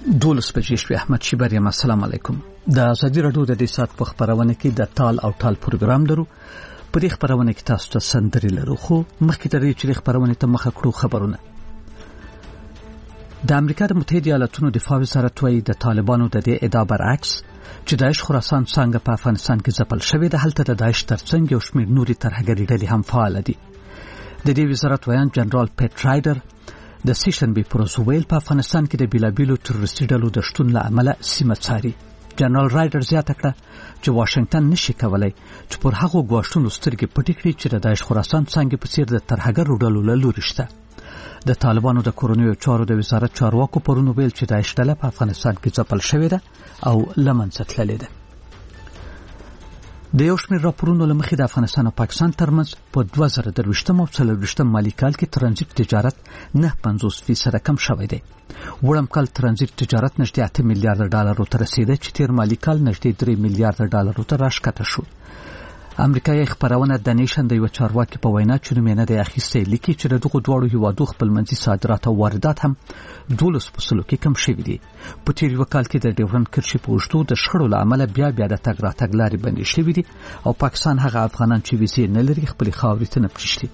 12 بجې شوې. احمد شیبر یم. السلام علیکم. د ازادي رادیو د دې سات په خبرونه کې د ټال او ټال پروګرام درو. په دې خبرونه کې تاسو ته سندري لرو، خو مخکې تر دې چې خبرونه ته مخه کړو خبرونه. د امریکا د متحده ایالاتونو دفاع وزارت وايي د طالبانو د دې ادعا برعکس چې داعش خراسان څنګه په افغانستان کې ځپل شوی د هلته د داعش ترڅنګ یو شمېر نوري ترهګري ډلې هم فعال دي. د دې وزارت ویان جنرال پیټ رایډر د سیشنبه پروسویل په افغانستان کې د بیلابیلو تروریستي ډلو د شتون له امله سیمه څاري. جنرال رایډر زیاته کړه چې واشنگټن نشي کولای چې پر هغو ګواښونو سترګې پټې کړي چې د داعش خراسان څنګه په څیر د ترهګرو ډلو له لوري شته. د طالبانو د کورونیو چارو د وزارت چارواکو پرون ویل چې داعش ډله په افغانستان کې ځپل شوې ده او لمنځه تللې ده. د یو شمېر راپورونو له مخې د افغانستان او پاکستان ترمنځ په 2023 او 2024 مالي کال کې ترانزیت تجارت 9.50% کم شوی دی. وړم کال ترانزیت تجارت نږدې 8 میلیارډ ډالرو ته رسیده چې تیر مالي کال نږدې 3 میلیارډ ډالرو ته راښکته شو. امریکایي خبرونه د نیشن د یو چارواکي په وینا چې نومینه د اخیستې لیکي چې دغه دوړو هیوادو خپلمنځي صادرات او واردات هم 12% کې کم شوي دي. په تیر وکال کې د ډیورنډ کرښې په اوږدو د شخړو له امله بیا د تګ راتګ لارې بندې شوې دي او پاکستان هغه افغانان چې ویزې نه لري خپل خاورې ته نه پریږدي.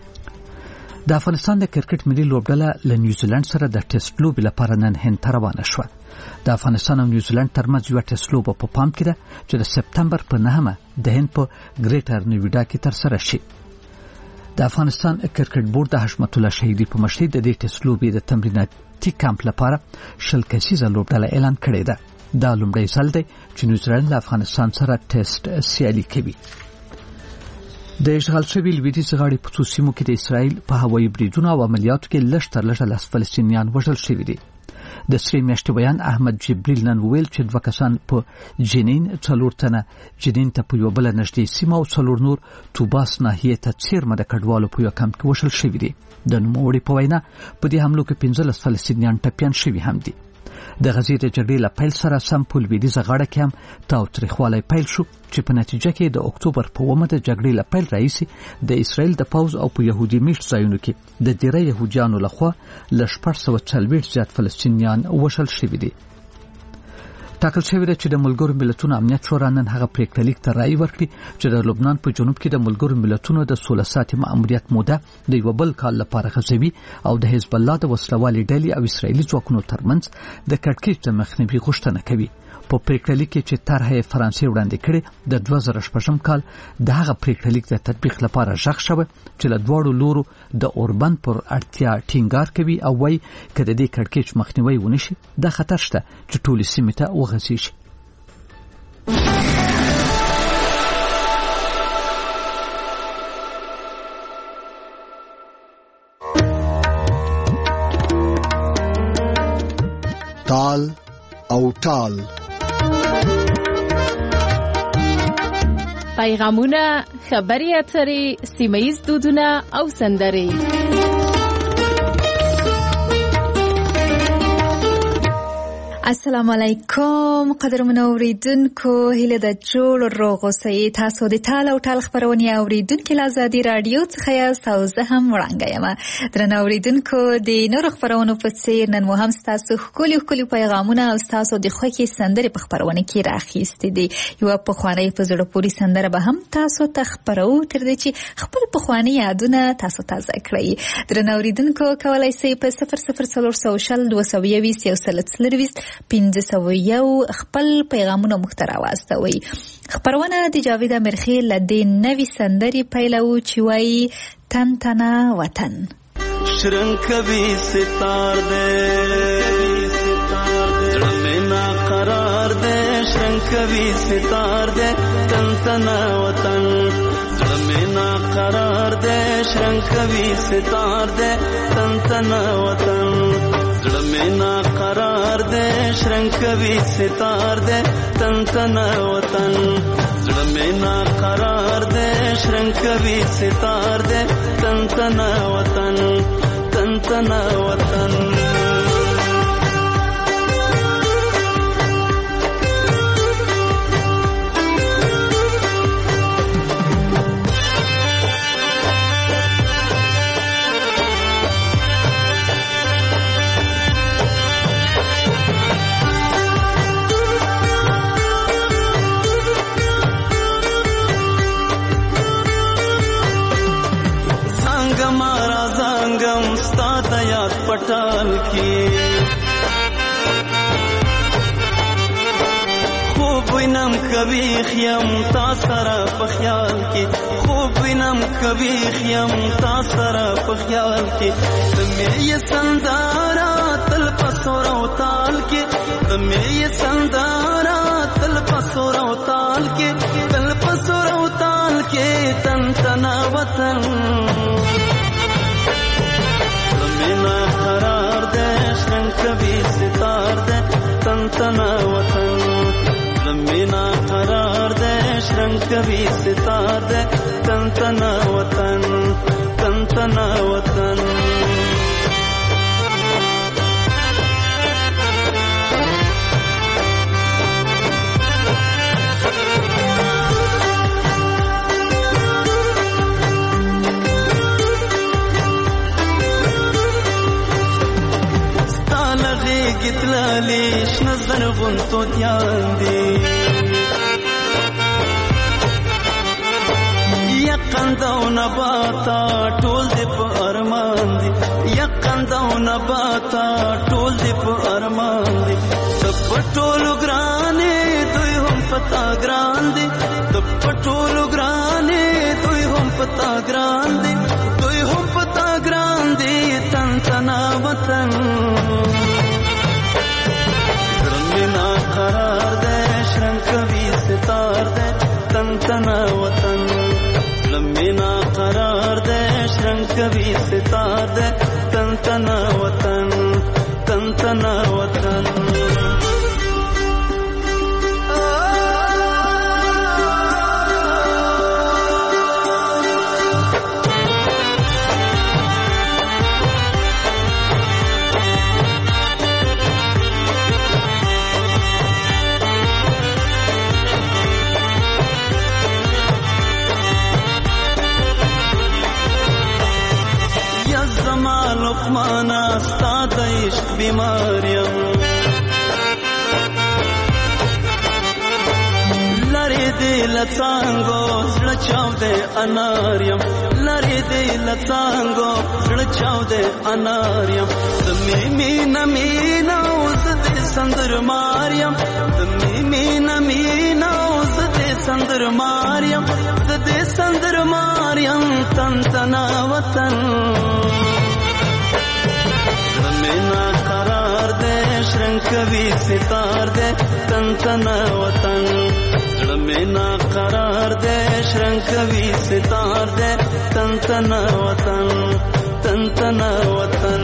د افغانستان د کرکټ ملي لوبډله له نیوزیلند سره د ټیسټ لوبې لپاره نن هند ته روانه شوه. د افغانستان او نیوزیلند ترمنځ یو ټیسټ لوبه په پام کې ده چې د سپتمبر په 9 د هند په ګریټر نویډا کې ترسره شي. د افغانستان کرکټ بورډ د حشمت الله شهیدي په مشرۍ د دې ټیسټ لوبې د تمریناتي کمپ لپاره 20 کسیزه لوبډله اعلان کړې ده. دا لومړی ځل دی چې نیوزیلند له افغانستان سره ټیسټ سیالي کوي. د اشغال شوي لویدیځ غاړې په څو سیمو کې د اسرائیل په هوایي بریدونو او عملیاتو کې لږ تر لږه 10 فلسطینیان وژل شوي دي. د سری میاشتې بیان احمد جبریل نن ویل چې 2 کسان په جنین 4 تنه جنین ته په یو بل نږدې سیمه او 4 نور توباس ناحیه ته څیرمه د کډوالو په یو کمپ کې وژل شوي دي. د نوموړي په وینا په دې حملو کې 15 فلسطینیان ټپیان شوي هم دي. د غزې د جګړې له پیل سره سم په لویدیځه غاړه کې هم تاوتریخوالی پیل شو چې په نتیجه کې د اکتوبر په 1 د جګړې له پیل راهیسې د اسرائیل د پوځ او په يهودي میشت ځایونو کې د ډیری يهوديانو لخوا ل 440 زیات فلسطینیان وژل شوي دي. ټاکل شوی دی چې د ملګرو ملتونو امنیت شورا نن هغه پریکړه لیک ته رائے ورکړي چې د لبنان په جنوب کې د ملګرو ملتونو د 16 ساعتي مأموریت موده د یو بل کال لپاره غځوي او د حزب الله د وسلوالي ډلې او اسرائیلي ځواکونو ترمنځ د کړکېچ د مخنیوي غوښتنه کوي. په پریکړه لیک کې چې طرحه فرانسې وړاندې کړې د 2016 کال د هغه پریکړه لیک د تطبیق لپاره ژغ شوه چې له دواړو لورو د اوربند پر اړتیا ټینګار کوي او وايي کله د کړکېچ مخنیوي ونشي د خطر شته چې ټول سیمه ته وغځيږي. ټال او ټال پیغامونه، خبري اترې، سیمه‌ییز دودونه او سندرې. السلام علیکم قدرمنو اوریدونکو، هیله د جوړ روغ اوسئ. تاسو د ټال او ټال خبرونه اوریدونکو له ازادي رادیو څخه یاست او زه هم وړاندې یم. درنو اوریدونکو، د نور خبرونو په څیر نن مو هم تاسو خولي پیغامونه او تاسو د خوښي سندرې په خبرونه کې راخېستې دي. یو په خواني په زړه پوری سندره به هم تاسو ته خبرو تر دې چې خپل په خواني یادونه تاسو تازه کړئ. درنو اوریدونکو، کولای شئ په 0040 1501 خپل پیغامونه مختار واستوي. خبرونه د جاوید امرخی لدې نوې سندري پیلو چې وایي تن تنا وطن. شرنګ کوي ستار دې زړه مې نا قرار دې، شرنګ کوي ستار دې تن تنا وطن، زړه مې نا قرار دې، شرنګ کوي ستار دې تن تنا وطن، زړه مې نا قرار دے شرنګ کوي ستار دے تن تنا وطن، زړه مې نا قرار دے شرنګ کوي ستار دے تن تنا وطن، تن تنا وطن. کبي خيم تا سره په خیال کې خوب وینم کبي خيم تا سره په خیال کې تمه یې سندارا تل پسور او تال کې تمه یې سندارا تل پسور او تال کې تل پسور او تال کې تن تنا وطن مینا قرار دے شرن کبھی ستار دے تن تنا وطن مینا قرار دے شرن کبھی ستار دے تن تنا وطن تن تنا وطن گتلالیش نظر غنتو دیان دی یقندو نباتا ټول دی په ارمان دی یقندو نباتا ټول دی په ارمان دی پټولو ګرانې دوی هم پتا ګران دی پټولو ګرانې دوی هم پتا ګران دی دوی هم پتا ګران دی تن تنا وطن مینا قرار دے شرن کبھی ستار دے تن تنا وطن مینا قرار دے شرن کبھی ستار دے تن تنا وطن تن تنا وطن لقمانا استاد عشق بیماریم لری دی لڅانګو زړه چاو دے اناریم لری دی لڅانګو زړه چاو دے اناریم تمې مینا مینا اوس دې سندر ماریم تمې مینا مینا اوس دې سندر ماریم دې سندر ماریم تن تنا وطن مینا قرار دے شرن کبھی ستار دے تن تنا وطن مینا قرار دے شرن کبھی ستار دے تن تنا وطن تن تنا وطن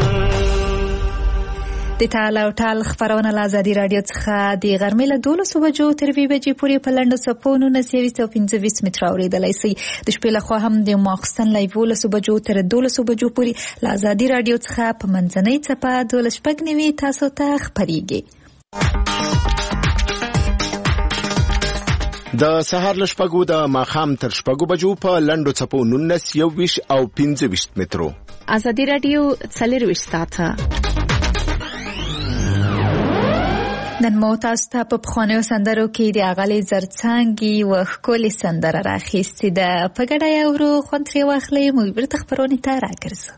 د تعال او ټال خبرونه له ازادي رادیو څخه د غرمې له 12 بجو تر 2 بجې پورې په لنډو څپونو 925 متره اورېدلی شئ د شپې لخوا هم د ماخستن له 11 بجو تر 12 بجو پورې له ازادي رادیو څخه په منځنۍ څپه 12 تاسو ته خبرېږي د سهار له شپږو د ماښام تر شپږو بجو په لنډو څپو 19 21 او 25 مترو ازادي رادیو 24 ساعته نن مو تاسو ته په پخوانیو سندرو کې د اغلې زرڅانګي و ښکلې سندره راخیستې ده په ګډه یې اورو خوند ترې واخلئ موږ بیرته خپرونې ته راګرځو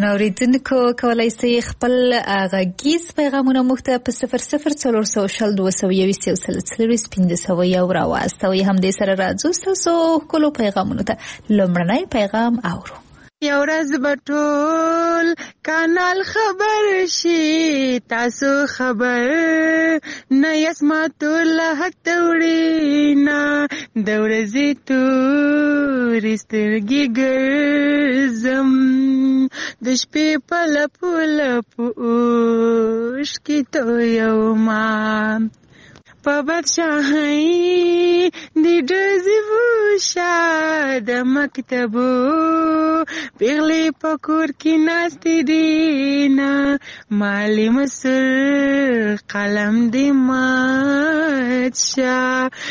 اوریدونکو کولای شئ خپل غږیز پیغامونه موږ ته په 0040222315 راواستوئ. همدې سره راځو ستاسو ښکلو پیغامونو ته. لومړنی پیغام اورو. یو ورځ به ټول کانال خبر شي، تاسو خبر نه یاست، ما ټول حق ته وړینا، د ورځې تورې سترګې ګرځم، د شپې په لپو لپو اوښکې تویومه، په بادشاهۍ د ډزې وشه د مکتبو پیغلې په کور کې ناستې دینه، مالې مسر قلم دې مات شه،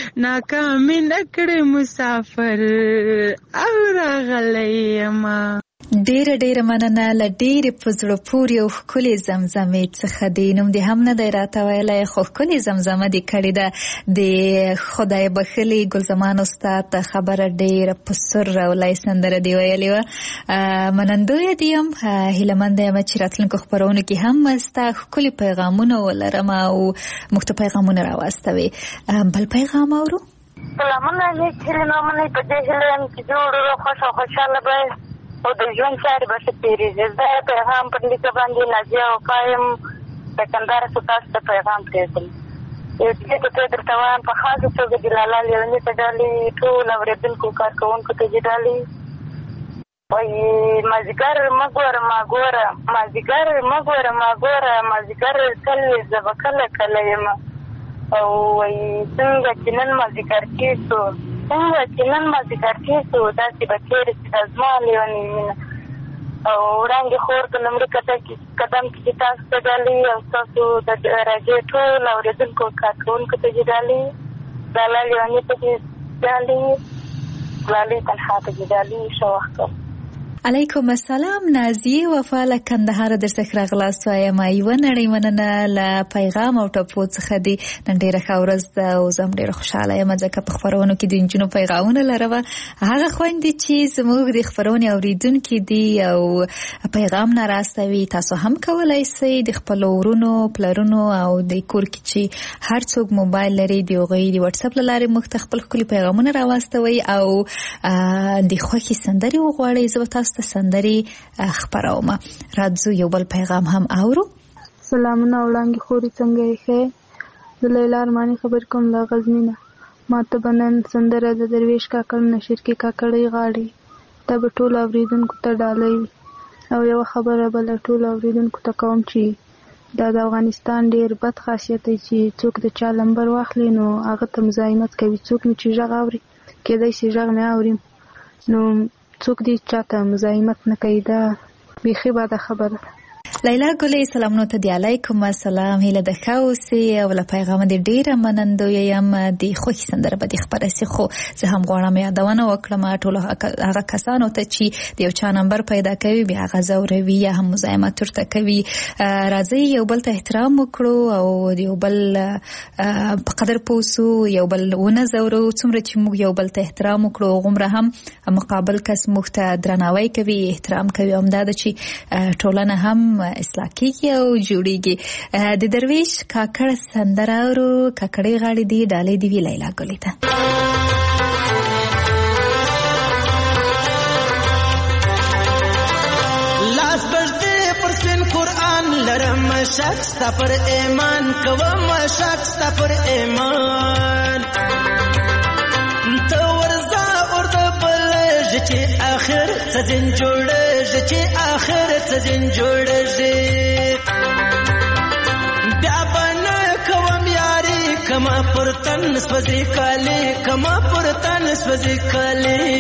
ناکامې نکړې مسافر او راغلی یمه. ډیره مننه. له ډیرې په زړه پورې او ښکلې زمزمې څخه دی. نوم دې هم نه دی راته ویلی، خو ښکلې زمزمه دې کړې ده. د خدای بخښلي ګلزمان استاد ته خبره ډیره په سر راولی سندره دې ویلې وه. منندویه دې یم، هیلهمنده یم چې راتلونکو خپرونو کې هم ستا ښکلي پیغامونه ولرم او موږ ته پیغامونه راواستوې. بل پیغام اورو. سلامونه نیک هیلې نومنې په دې هیله یم چې جوړ خوښ او خوشحاله به او د ژوند چارې به ښه تېرېږي. زه پیغام پر لیکه باندې نازیه وفا یم، د کندهار څخه تاسو ته پیغام پرېږدم. یو څه ته درته وایم، په خاصه توګه د لالا لیوني ته ډالۍ، ټول اورېدونکو کارکوونکو ته دې ډالۍ وایي مازدیګر مه ګوره ما ګوره، مازدیګر مه ګوره ما ګوره، مازدیګر تل زه به کله کله یم. او وایي څنګه چې نن مازدیګر کېږو، څنګه چې نن مازدیګر کېږو، داسې به تېرې شي دا زما لیونۍ مینه. او وړانګې خور په لومړي قدم کې چې تاسو ته ډالۍ او ستاسو د راډیو ټول اورېدونکو کارکوونکو ته دې ډالۍ، لالا لیوني ته دې ډالۍ، لالی تنها ته دې ډالۍ. ښه وخت. علیکم السلام. نازیه وفا له کندهار درڅخه راغلاست وایم. یوه نړۍ مننه له پیغام او ټپو څخه دی. نن ډېره ښه ورځ ده او زه هم ډېره خوشحاله یم ځکه په خپرونو کې د نجونو پیغامونه لرم. هغه خویندې چې زموږ د خپرونې اورېدونکي دي او پیغام نه راستوي، تاسو هم کولی شئ د خپلو ورونو پلرونو او د کور کې چې هر څوک موبایل لري د هغوی د وټساپ له لارې موږ ته خپل ښکلي پیغامونه راواستوئ او د خوښې سندرې وغواړئ. زه به تاسو ته سندرې خپروم. راځو یو بل پیغام هم اورو. سلامونه وړانګې خورې، څنګه یې ښه؟ زه لیلا ارماني خبر کوم له غزني نه. ما ته به نن سندره د درویش کاکړ نه شرکي کاکړۍ غاړي، دا به ټولو اورېدونکو ته ډالۍ وي. او یوه خبره به له ټولو اورېدونکو ته کوم چې دا د افغانستان ډېر بد خاصیت دی چې څوک د چا نمبر واخلي نو هغه ته مزاحمت کوي. څوک مې چې غږ اوري، کېدای شي غږ مې اوریم، نو څوک دې چاته مزاحمت نه کوي. دا بیخي باده خبره ده. لیلا ګلې، سلامونه ته دی. علیکم السلام. هیله ده ښه اوسې او له پیغامه دې ډېره منندویه یم. د خوښې سندره به دې خپره سي، خو زه هم غواړم یادونه وکړم ټولو هغه کسانو ته چې د یو چا نمبر پیدا کوي بیا هغه ځوروي یا هم مزاحمت ورته کوي. راځئ یو بل ته احترام وکړو او د یو بل په قدر پوه سو، یو بل ونه ځورو. څومره چې موږ یو بل ته احترام وکړو هغومره هم مقابل کس موږ ته درناوی کوي، احترام کوي. همدا ده چې ټولنه هم اصلاح کیږي او جوړیږي. د درویش کاکړ سندره اورو، کاکړۍ غاړي دی ډالۍ دی وی لیلا ګلې ته. لاس بجدې پر سین قرآن لرم شک ستا پر ایمان کوم شک ستا پر ایمان ته ورځه ورته بلژ چې آخر څه دین جوړژ چې آخر څه دین جوړژ بیا بنا کوم یاري کما پرتن سوځي کالي کما پرتن سوځي کالي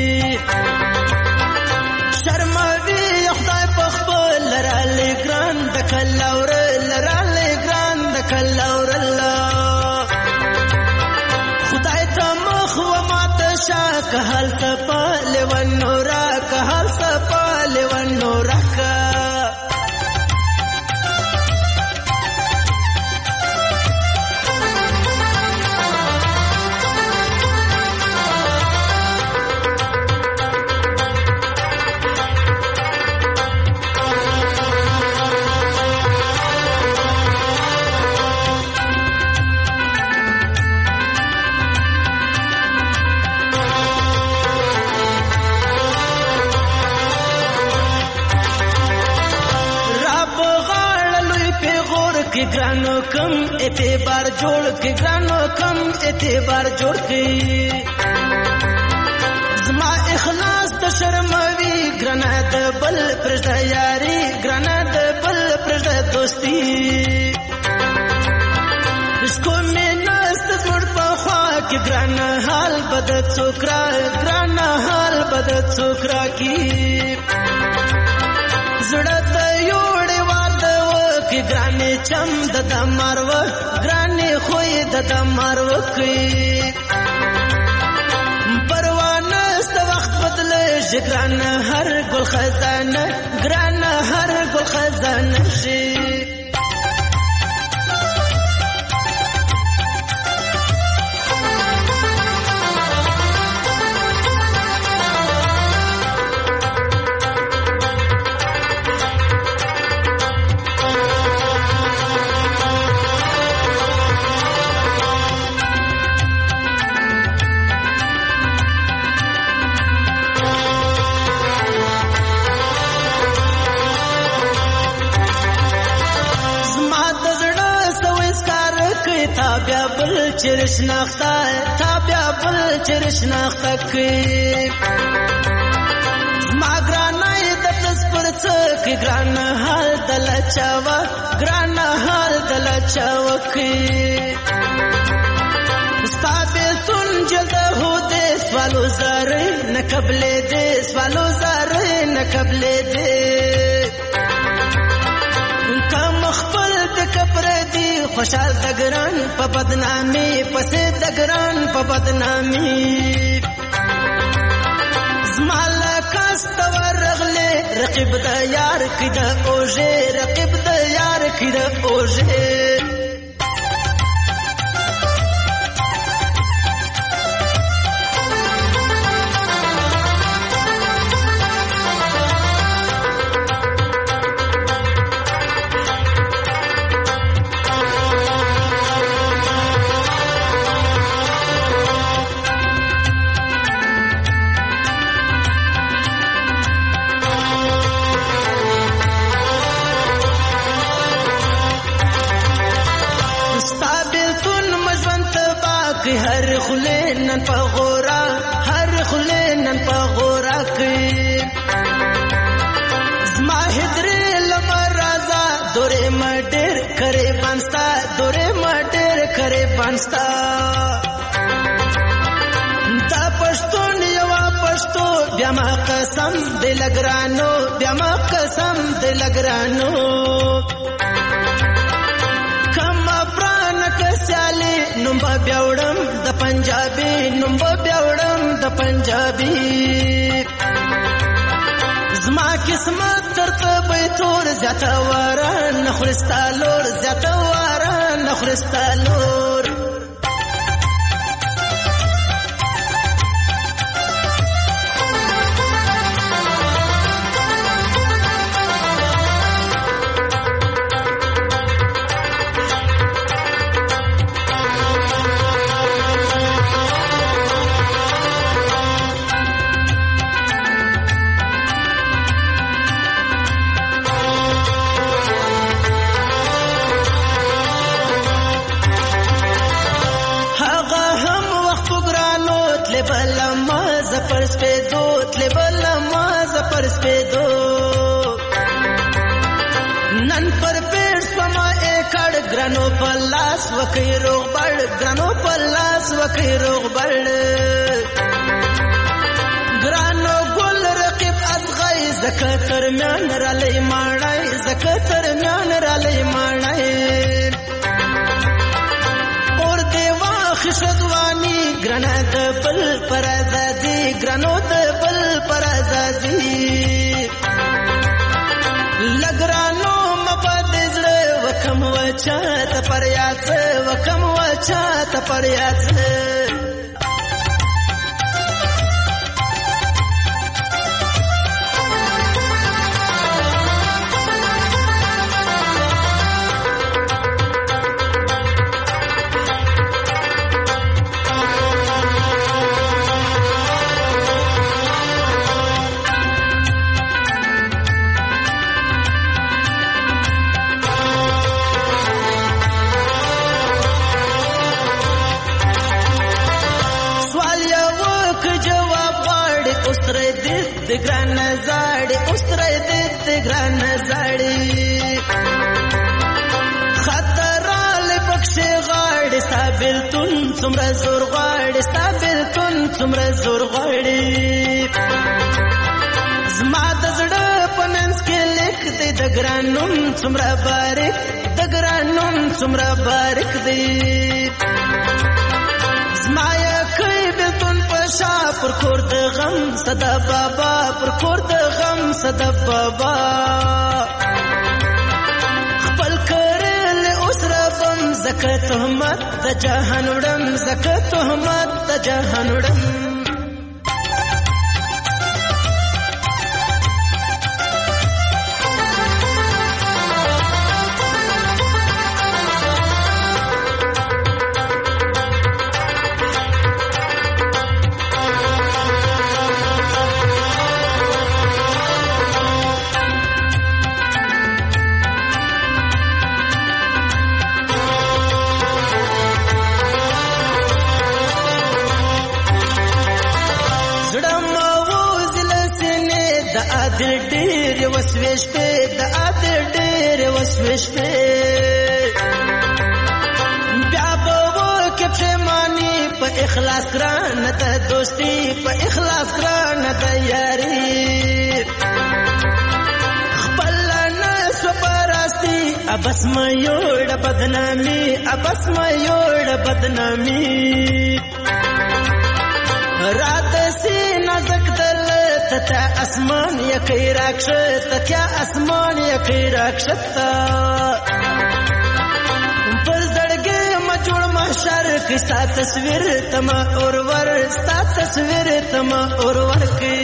شرموي خدای په خپل لرالې ګران د کلاور لرالې ګران د کلاور الله خدای ته مخ و ماته شاک حال ته پاله و نورا که حال ته پاله و نورا کا کې ګرانو کم اعتبار جوړ کې ګرانو کم اعتبار جوړ کې زما اخلاص ته شرموي ګرانه د بل پرځه یاري ګرانه د بل پرځه دوستي اسکو مې نست زموږ په خوا کې ګرانه حال بد څوکرا ګرانه حال بد څوکرا کې زړه ته یوړې واده وکړي ګرانې چم د مارو ګرانې خوې د مارو کوي پروانه ست وخت بدلېږي ګرانه هر ګل خزانه ګرانه هر ګل خزانه شي چرش ناختا تابیا بل چرش ناختا کی ما گرانای د تس پر څک گران حال دل چاوا گران حال دل چاوا کی استاد سن جلد هو دے سوالو زار نہ قبل دے سوالو زار نہ قبل دے مخبل د کپر دی خوشال دګران په بدنامي پسې دګران په بدنامي زمال کاست ورغله رقیب د یار کده اوجه رقیب د یار کده اوجه هر خلینن په غورا هر خلینن په غورا کې زما هدرې لمرازا دورې مډر کرے بنستا دورې مډر کرے بنستا دا پښتون یو پښتو بیا ما قسم دې لګرانو بیا ما قسم دې لګرانو نوم بیاوړم د پنجابي نوم بیاوړم د پنجابي زما قسمت ترته به تور زیاته واره نخرستا لور زیاته واره نخرستا لور نن پر پیڑ سما ایکڑ گرانو پلاس وکی روغ بڑ گرانو پلاس وکی روغ بڑ گرانو گل رقیب ازغی زکا ترمیان رالی مانای زکا ترمیان رالی مانای اور دیوا خشدوانی گرانا دبل پر ازادی گرانو دبل پر ازادی لګرانو مپدزړه وکم وچا ته پریاڅ وکم وچا ته پریاڅ څومره زور غواړي ستا بېلتون څومره زور غواړي زما د زړه په منځ کې لیک دی د ګران نوم څومره باریک د ګران نوم څومره باریک دی زما یې کړی بېلتون په شا پر کور د غم صدا بابا پر کور د غم صدا بابا خپل کړلی اوس ربم زکه تهمت د جهان وړم زکه تهمت د جهان وړم عادل ډېر وسوې شپې د عادل ډېر وسوې شپې بیا به وکړې پښیماني په اخلاص ګرانه د دوستي په اخلاص ګرانه د یاري خپله نه سوه په راستي ابس مه یوړه بدنامي ابس مه یوړه بدنامي راته سي نازک دل تتیا اسمان یکی راکشت تتیا اسمان یکی راکشت پر زړګي ما جوړ محشر کی ستا تصویر تما اورور ستا تصویر تما اورور کی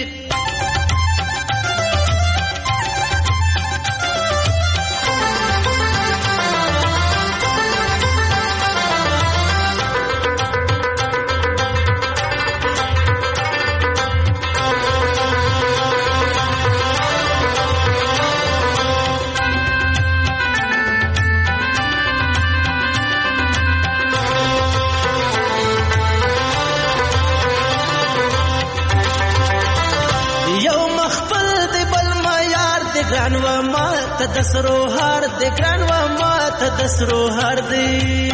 ګران و ما ته د سرو هار دی ګران و ما ته د سرو هار دی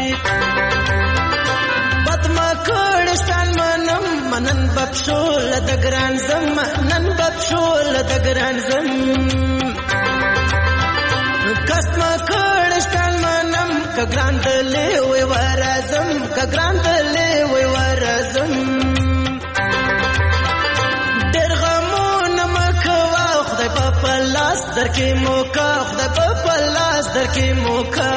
بد ما کړی ستان منم منن بخښول د ګران زم نن بخښول د ګران زم کس ما کړی ستان منم که ګران دلې وی ورازم که ګران دلې وی ورازم په لاس درکې موکا خدای په لاس درکې موکا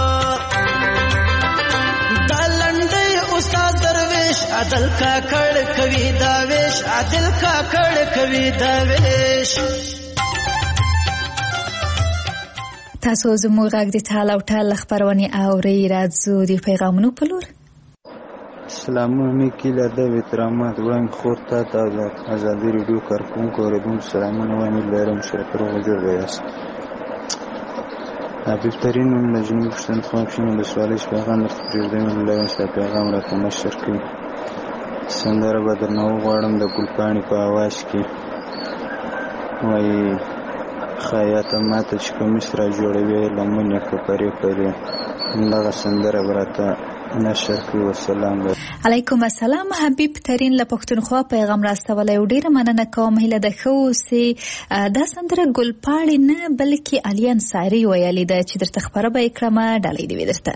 دا لنډۍ استاد درویش عدل کاکړ کوي دا ویش عدل کاکړ کوي دا ویش تاسو زموږ غږ د ټال او ټال خبرونه اورئ راځو د پیغامونو په لور سلامونه کله د احترامات وړاندې خور ته د ازادي ریډیو کارکونکو اوریدونکو سلامونه وایم لرم چې روغ جوړ یاست بهترین لجنې پښتون خو شنو د سوالش پیغام درته الله ستاسو پیغام راته نشر کړئ سندره بدر نو غواړم د ګلپاڼې په आवाज کې وای خیاطه ماته چې کوم سره جوړوي لمنه کپرې پرې دغه سندره براته نشر کړئ والسلام علیکم السلام حبیب ترین له پښتونخوا پیغام راستولای ډیره مننه کوم هله د خو سي دا سندره ګلپاڼې نه بلکې علي انصاری ویلې ده چې درته خبره به اکرامه ډالۍ دی درته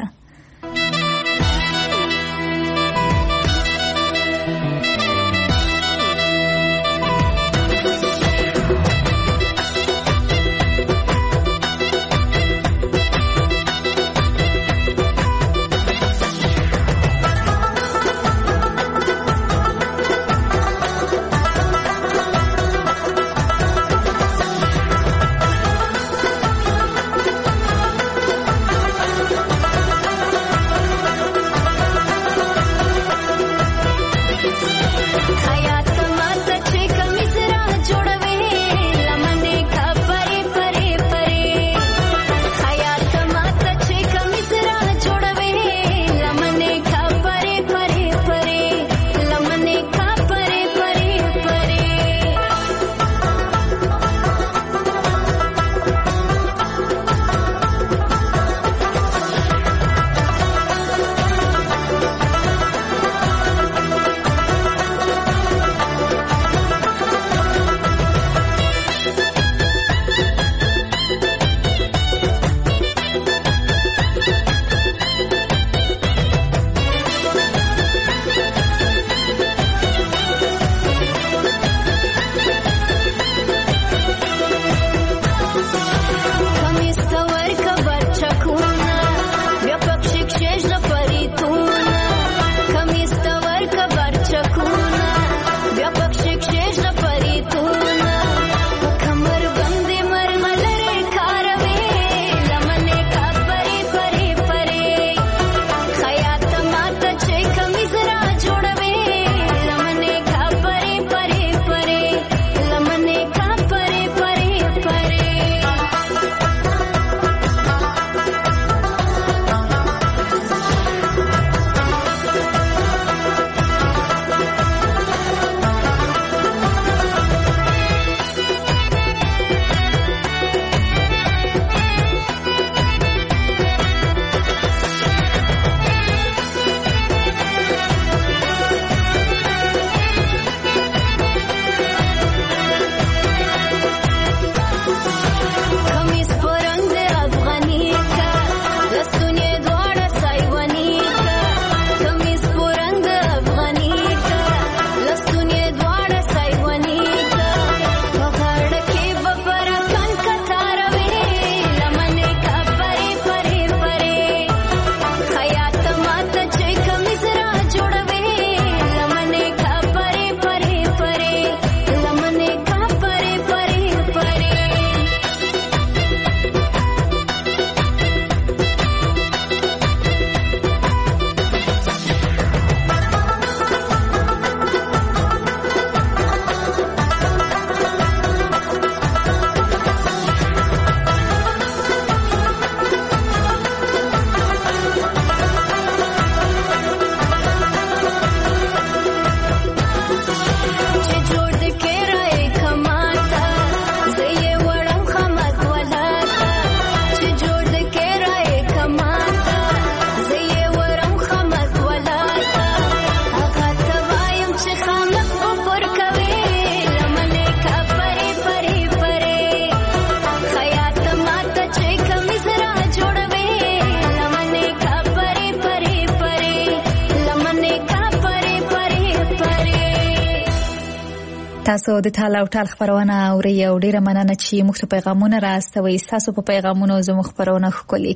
تاسو د ټال او ټال خبرونه اورئ او ډیره مننه چې موږ ته پیغامونه راستوي. تاسو په پیغامونو زموږ خبرونه ښکلي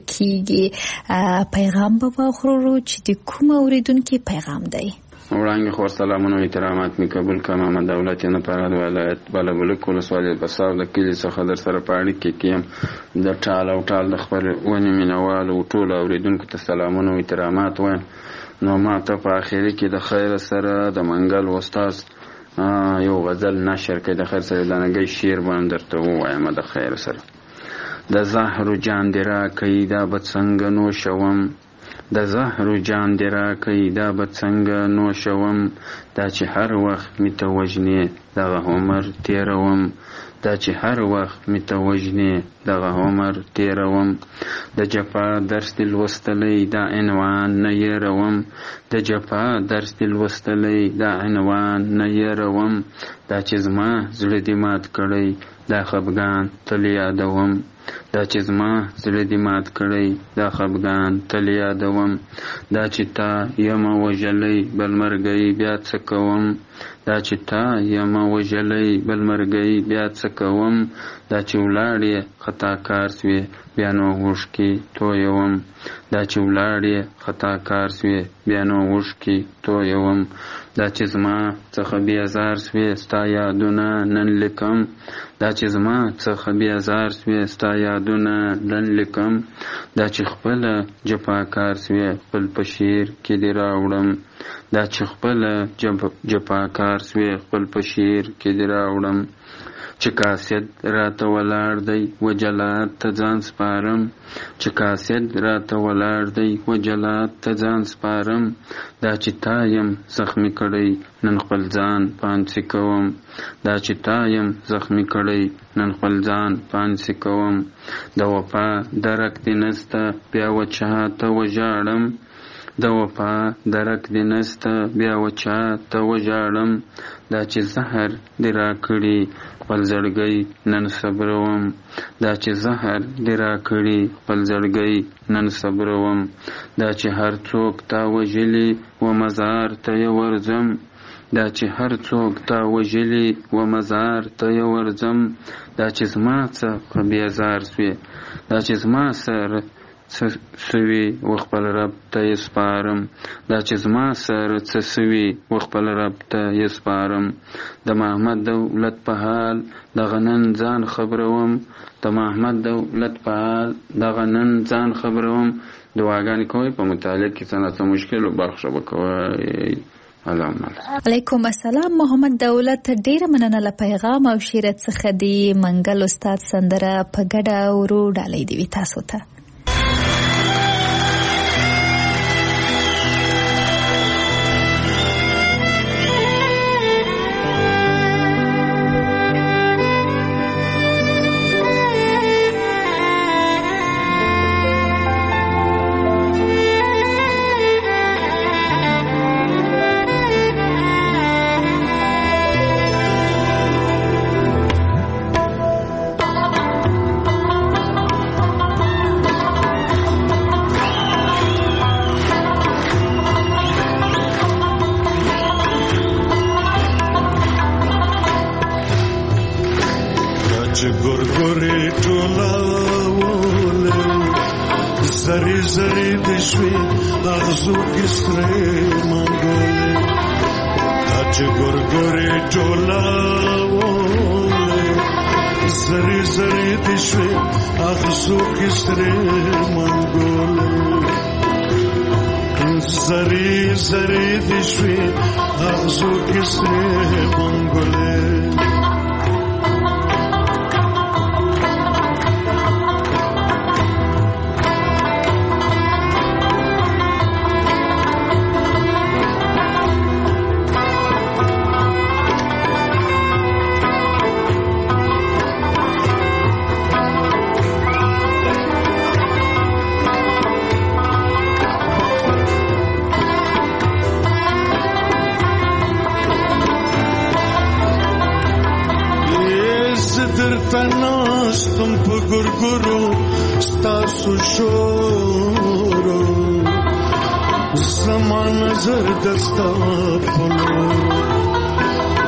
کیږي. پیغام به واخلو چې د کوم اوریدونکو پیغام دی. وړاندې خور سلامونه او احترامات می قبول کړم. محمد دولت نه پاره د ولایت بالابلوک ولسوالۍ بساو د کلی څخه در سره پاړی کې کیم د ټال او ټال د خبرونه مینوال او ټول اوریدونکو ته سلامونه او احترامات وایم. نو ما ته په اخر کې د خیر سره د منګل استاد یو غزل نشر کې د خیر سره د نګي شعر باندې درته وایم. د خیر سره د زهر جان درا کوي دا بڅنګ نو شوم، د زهر جان درا کوي دا بڅنګ نو شوم، دا چې هر وخت می ته وجنې دغه عمر تیروم، دا چې هر وخت می ته وجنې دغه عمر تیروم، د جفا درس دل وستلې دا عنوان نه يروم، د جفا درس دل وستلې دا عنوان نه يروم، دا چې زما زړه دې مات کړی دا خفګان تل یادوم، دا چې زما زړه دې مات کړی دا خفګان تل یادوم، دا چې تا یم وژلی بل مرګی بیا څه کوم، دا چې تا یم وژلی بل مرګی بیا څه کوم، دا چې ولاړې خطا کار سوې بیا نو اوښکې تویوم، دا چې ولاړې خطا کار سوې بیا نو اوښکې تویوم، دا چې زما څخه بیزار سوې ستا یادونه نن لیکم، دا چې زما څخه بیزار سوې ستا یادونه نن لیکم، دا چې خپله جفاکار سوې خپل په شعر کې دې راوړم، دا چې خپله جفاکار سوې خپل په شعر کې دې راوړم، چې کاسد راته ولاړ دی و جلات ته ځان سپارم، چې کاسد راته ولاړ دی و جلات ته ځان سپارم، دا چې تا یم زخمی کړی نن خپل ځان پانسي کوم، دا چې تا یم زخمی کړی نن خپل ځان پانسي کوم، د وفا درک دې نسته بیا و چا ته وژاړم، د وفا درک دې نسته بیا و چا ته وژاړم، دا چې زهر دې راکړي خپل زړګی نن صبروم، دا چې زهر دې راکړي خپل زړګی نن صبروم، دا چې هر څوک تا وژلي و مزار ته یې ورځم، دا چې هر څوک تا وژلي و مزار ته یې ورځم، دا چې زما څخه بیزار سوې، دا چې زما سره سوي و خپل رب ته یې سپارم، دا چې زما سره څه سوي و خپل رب ته یې سپارم، د محمد دولت په حال دغه نن ځان خبروم، د محمد دولت په حال دغه نن ځان خبروم. دعاګانې کوئ په متعلق کې څه نه څه مشکل و برخه وکوئ. علیکم السلام محمد دولت، ډیره مننه له پیغام او شعر څخه دی. منګل استاد سندره په ګډه ورو ډالۍ دی تاسو ته.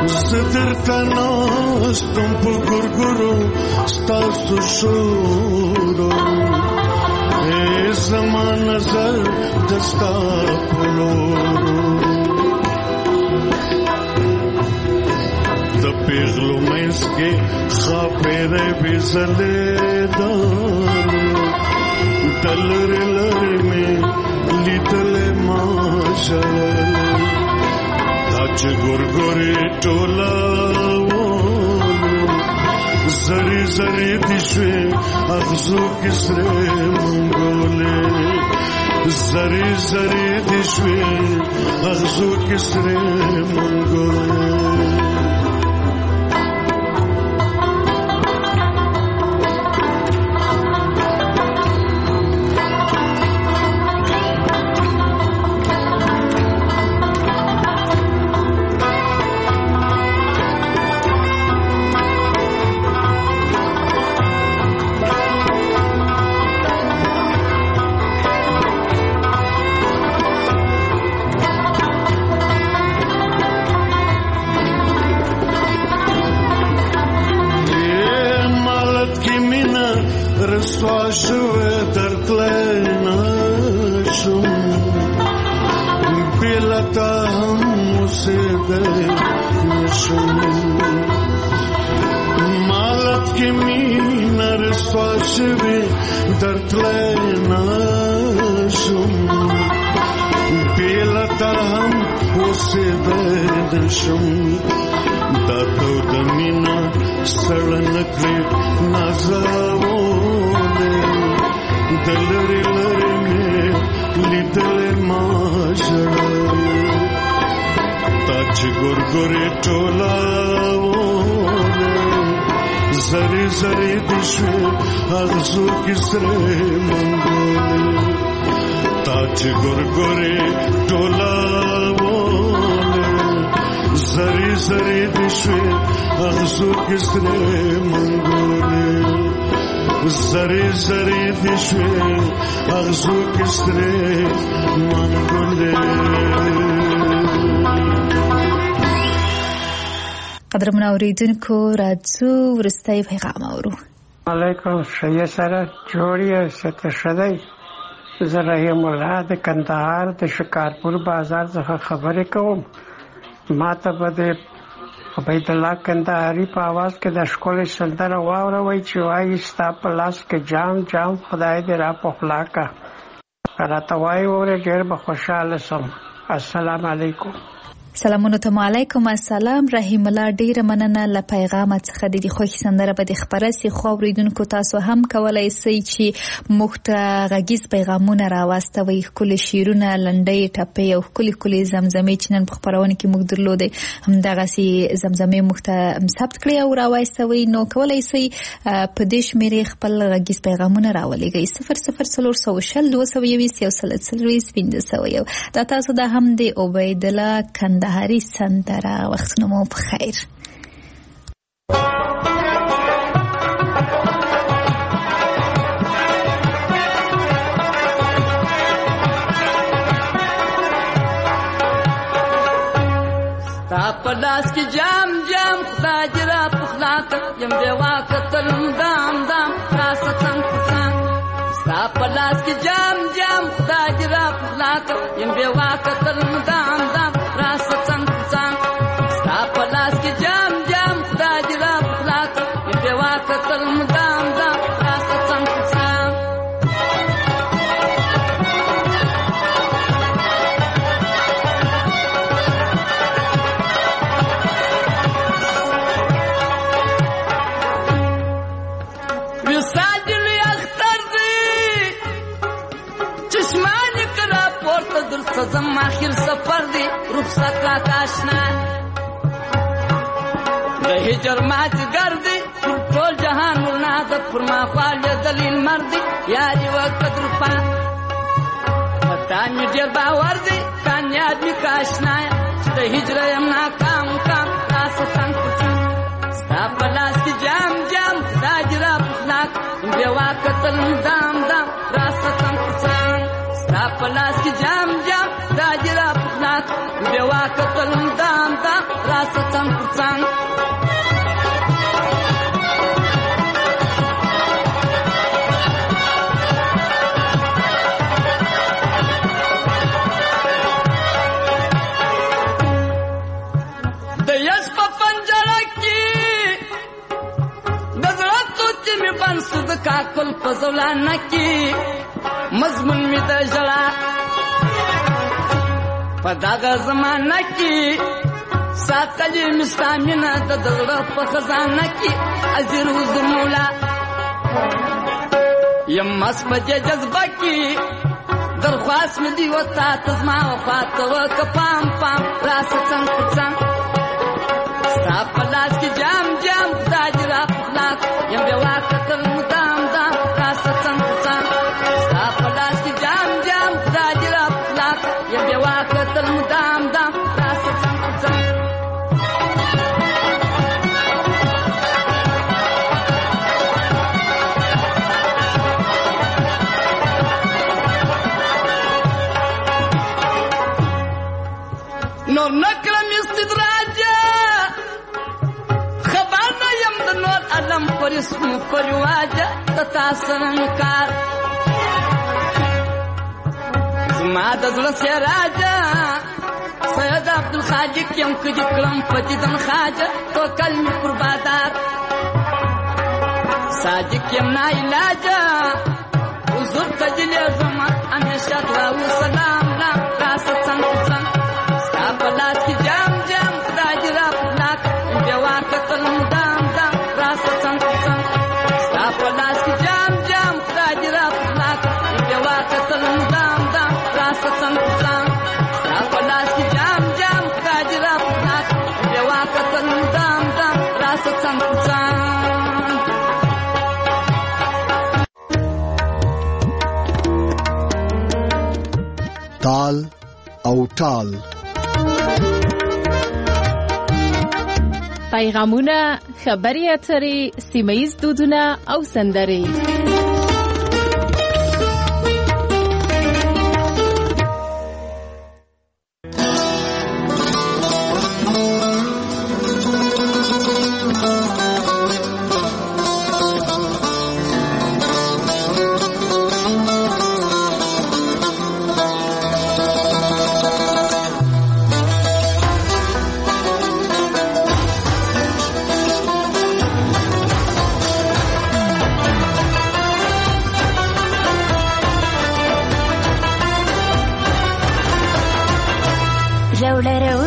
صدر تناستم په ګورګورو ستاسو شورو ای زما نظر دستا پلورو د پیغلو منځ کې خاپېره بېزلې دانو دلرې لرې مې لیدلې ما ژړلې دا چې ګورګورې ټوله زری زری دي شوې اغزو کې سرې منګولې زری زری دي شوې اغزو کې سرې منګولې زری زری دي شوې اغزو کې سرې منګولې. قدرمن اوریدونکو راځو ورستی پیغام اورو. علیکم شیعه سره جوړیه ست شدی زه رحیم الله د کندهار د شکارپور بازار څخه خبرې کوم. ما ته به د عبید الله کندهاري په आवाज کې د ښکلې سندره واوروئ چې وایي ستا په لاس کې جام جام خدای دې را پخلا کا. راته وایي اورې ډېر به خوشحاله سم. السلام علیکم. سلامونه ته علیکم السلام. رحیم الله ډیره مننه له پیغام څخه د خوښي سندره به د خبره سي خو اوریدونکو تاسو هم کولای شئ چې مخته غږیز پیغامونه راوستوي خپل شیرونه لنډي ټپې او خپل زمزمې چې نن په خبرونه کې موږ درلودې هم دغه سي زمزمې مخته ثبت کړئ او راوستوي نو کولای شئ په دې شمیرې خپل غږیز پیغامونه راولېږئ 00420 دا تاسو د هم د عبید الله کندهاري سندره. وختونه مو بخیر. ستا په لاس کې جام جام خدای دې را پخلا کړ یم دې واکتل دام دام راسه څنګ پڅنګ. ستا په لاس کې جام جام خدای دې را پخلا کړ یم دې واکتل دام دام راسه څنګ پڅنګ. ستا په لاس کې جام جام خدای دې را پخلا کړ یم دې واکتل دام دام راسه څنګ پڅنګ. سزم آخر سفر دی رخصت را تاشنا د هجر مات گردی پر ټول جهان ورنا د فرما خال دلیل مردی یاري و قدر پان پتا می ډیر باور دی کامیاب می کاشنا د هجر یم ناکام کام تاسو څنګه پڅن. ستا په لاس کې جام جام داجرا پخلاک دی واکتل دام دام راسه څنګه پڅن. ستا په لاس کې جام جام داجرا پخلاک دی واکتل دام دام راسه څنګه پڅن. مولانا کې مضمون می د ژړا په دغه زمانه کې ساتلې مستامینه د زړه په خزانه کې ازر حضور مولا یم مسبج جذبه کې درخواست مې دی وتا تزما وفات وک پام پام راس څنګ څنګ ستا په لاس کې جام جام تاجرا پخلاق یم بیا واکتل مدام دام راس څنګ څنګ ستا په لاس کې جام جام تاجرا پخلاق یم بیا واکتل مدام دام راس څنګ څنګ نور نکرم استدراجا خبر نیم د نور علم پر اسم پر واجا تتا سرنکار زما د زړه سراجا سید عبدالخالق یم کدی کلم پتیدن خاجا تو کلمی پر بادار ساجک یم نا علاجا حضور تجلی زما امیشا دعا و سلام لام راست څنګ څنګ پلاس کی جام جام تاجرا پلاک بیا واکتل مدام دام راس څنګ څنګ ستا پلاس کی جام جام تاجرا پلاک بیا واکتل مدام دام راس څنګ څنګ ستا پلاس کی جام جام تاجرا پلاک بیا واکتل مدام دام راس څنګ څنګ تال او ټال پیغامونه، خبري اترې، سیمه‌ییز دودونه او سندرې. رولرو